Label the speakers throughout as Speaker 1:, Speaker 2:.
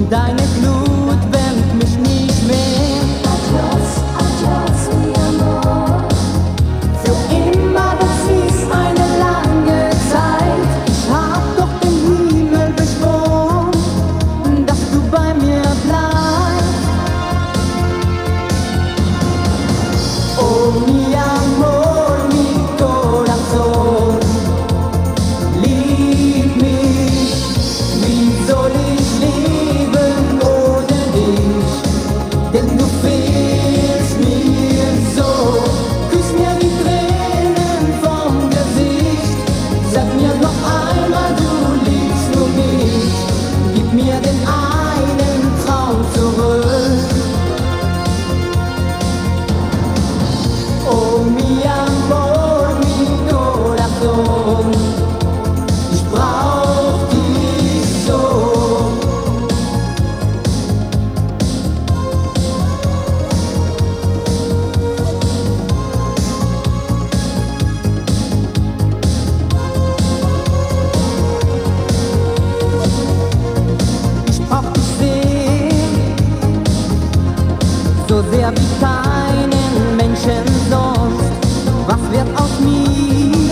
Speaker 1: Deine Glut wärmt mich nicht mehr.
Speaker 2: Adios, adios, mi amor.
Speaker 1: Für immer, das ist eine lange Zeit. Ich hab doch den Himmel beschworen, dass du bei mir bleibst. Oh, mi amor, mi corazón, lieb mich. Wie soll ich leben ohne dich? Denn du fehlst mir so. Küss mir die Tränen vom Gesicht. Sag mir noch einmal, du liebst nur mich. Gib mir den einen Traum zurück. Oh, mi amor, mi corazón, ich brauch dich so. Ich brauch dich sehr, so sehr wie keinen Menschen sonst. Was wird aus mir,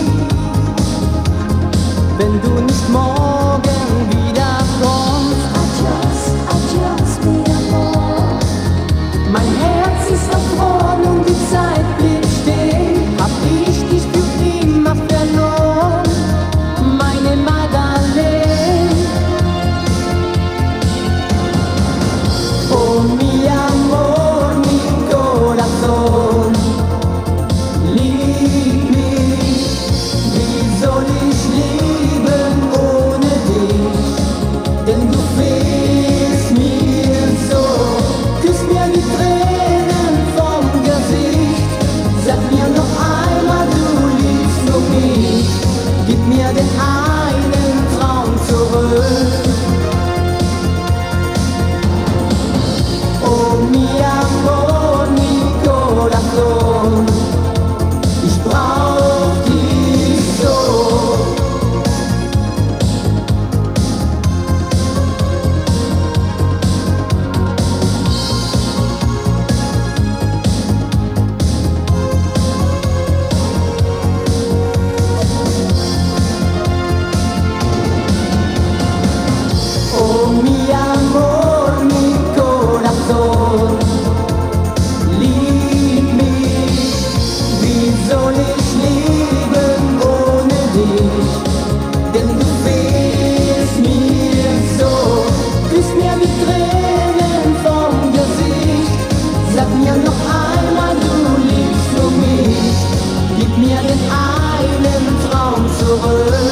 Speaker 1: wenn du nicht morgen wiederkommst?
Speaker 2: Adios, adios, mi amor.
Speaker 1: Mein Herz ist erfroren und die Zeit blieb stehen. Hab ich dich für immer verloren, meine Magdalene. Oh, mi amor, mi corazón, lieb mich. Wie soll ich leben ohne dich? Denn du fehlst mir so. Küss mir die Tränen vom Gesicht. Sag mir noch einmal, du liebst nur mich. Gib mir den einen Traum zurück. Oh, mi amor, mi corazón, ich brauch dich so. Oh, mi amor, mi corazón, lieb mich. Wie soll ich leben ohne dich? Denn du fehlst mir so. Küss mir die Tränen vom Gesicht. Sag mir noch einmal, du liebst nur mich. Gib mir den einen Traum zurück.